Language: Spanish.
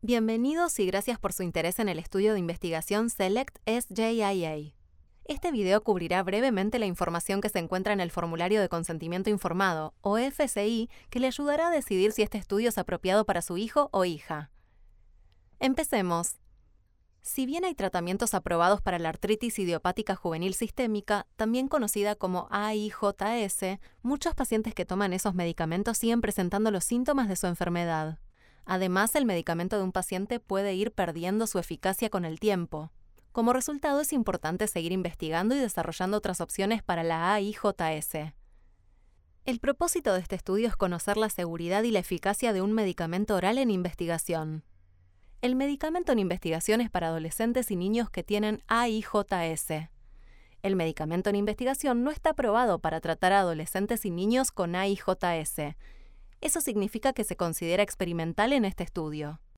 Bienvenidos y gracias por su interés en el estudio de investigación SELECT-SJIA. Este video cubrirá brevemente la información que se encuentra en el formulario de consentimiento informado, o FCI, que le ayudará a decidir si este estudio es apropiado para su hijo o hija. Empecemos. Si bien hay tratamientos aprobados para la artritis idiopática juvenil sistémica, también conocida como AIJS, muchos pacientes que toman esos medicamentos siguen presentando los síntomas de su enfermedad. Además, el medicamento de un paciente puede ir perdiendo su eficacia con el tiempo. Como resultado, es importante seguir investigando y desarrollando otras opciones para la AIJS. El propósito de este estudio es conocer la seguridad y la eficacia de un medicamento oral en investigación. El medicamento en investigación es para adolescentes y niños que tienen AIJS. El medicamento en investigación no está aprobado para tratar a adolescentes y niños con AIJS. Eso significa que se considera experimental en este estudio.